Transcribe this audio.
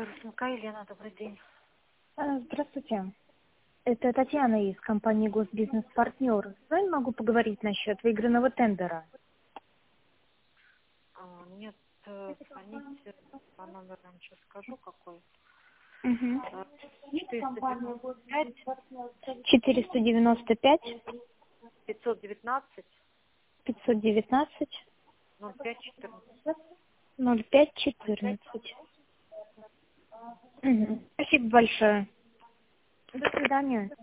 Русенко Елена, добрый день. Здравствуйте. Это Татьяна из компании Госбизнес-партнер. С вами могу поговорить насчет выигранного тендера? Нет, звоните по номеру, я вам сейчас скажу, какой. 495 519 519 0514. 0514. Спасибо большое. До свидания.